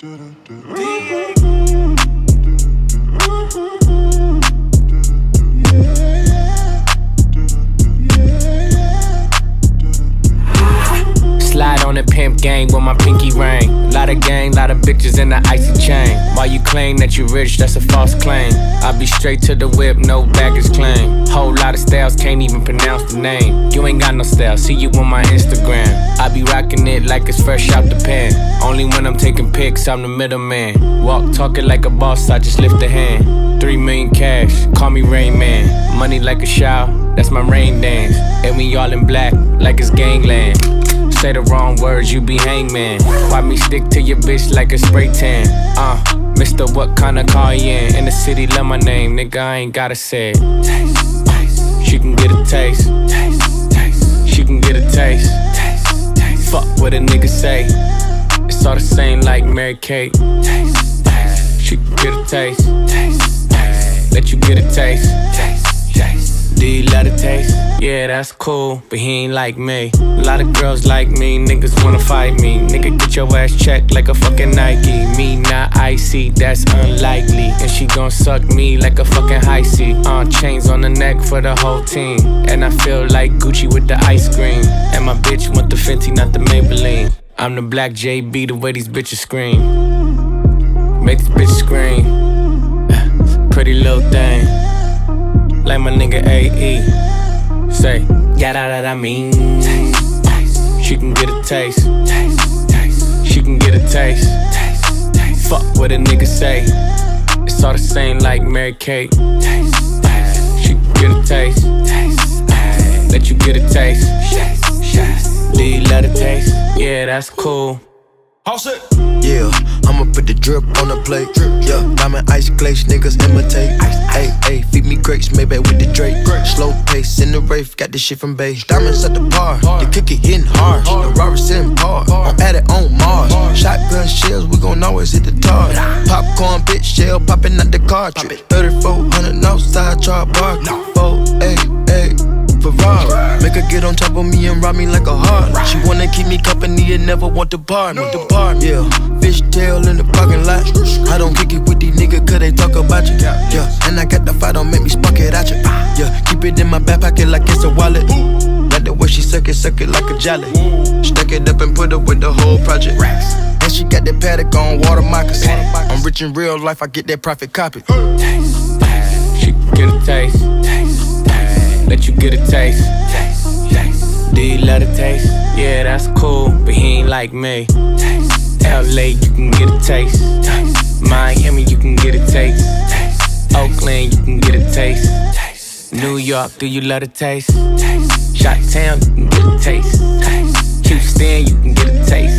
Slide on the pimp gang with my pinky ring. Lot of gang, lot of bitches in the icy chain. While you claim that you rich, that's a false claim. I be straight to the whip, no baggage claim. Whole lot of styles, can't even pronounce the name. You ain't got no style, see you on my Instagram. I be rocking it like it's fresh out the pan. Only when I'm taking pics, I'm the middleman. Walk talking like a boss, I just lift a hand. 3 million cash, call me Rain Man. Money like a shower, that's my rain dance. And we all in black, like it's gangland. Say the wrong words, you be hangman. Why me stick to your bitch like a spray tan? Mister, what kind of car you in the city, love my name, nigga, I ain't gotta say it. Taste, taste. She can get a taste. Taste, taste. She can get a taste. Taste, taste. Fuck what a nigga say. It's all the same like Mary Kate. Taste, taste. She can get a taste. Taste, taste. Let you get a taste. Taste, taste. Do you love the taste? Yeah, that's cool, but he ain't like me. A lot of girls like me, niggas wanna fight me. Nigga, get your ass checked like a fucking Nike. Me not icy, that's unlikely. And she gon' suck me like a fucking high C. Chains on the neck for the whole team. And I feel like Gucci with the ice cream. And my bitch want the Fenty, not the Maybelline. I'm the black JB, the way these bitches scream. Make this bitch scream. Pretty little thing. Like my nigga AE. Say, yeah, that I mean. Taste, taste. She can get a taste. Taste, taste. She can get a taste. Taste, taste. Fuck what a nigga say. It's all the same like Mary Kate. Taste, taste. She can get a taste. Taste, taste. Let you get a taste. Do you love the taste? Yeah, that's cool. House it. Yeah, I'ma put the drip on the plate. Yeah, diamond ice glaze, niggas imitate. Ay, ay, feed me grapes, maybe with the Drake. Slow pace in the rave, got this shit from Bay. Diamonds at the bar, the cookie hitting hard. The Robert sitting par, I'm at it on Mars. Shotgun shells, we gon' always hit the tar. Popcorn, bitch, shell popping out the cartridge. 3400 outside, chart bar. 488. Ferrari. Make her get on top of me and rob me like a heart. She wanna keep me company and never want to bar me. Yeah, fishtail in the parking lot. I don't kick it with these niggas cause they talk about you. Yeah, and I got the fight, don't make me spark it at you. Yeah, keep it in my back pocket like it's a wallet. Like the way she suck it like a jelly. Stuck it up and put it with the whole project. And she got that paddock on water moccasin. I'm rich in real life, I get that profit copy. Taste, taste. She can get a taste. Taste, taste. Let you get a taste. Taste, taste. Do you love the taste? Yeah, that's cool, but he ain't like me. Taste, LA, you can get a taste. Taste. Miami, you can get a taste. Taste. Oakland, you can get a taste. Taste. New York, do you love the taste? Taste. Chi-Town, you can get a taste. Taste. Houston, you can get a taste.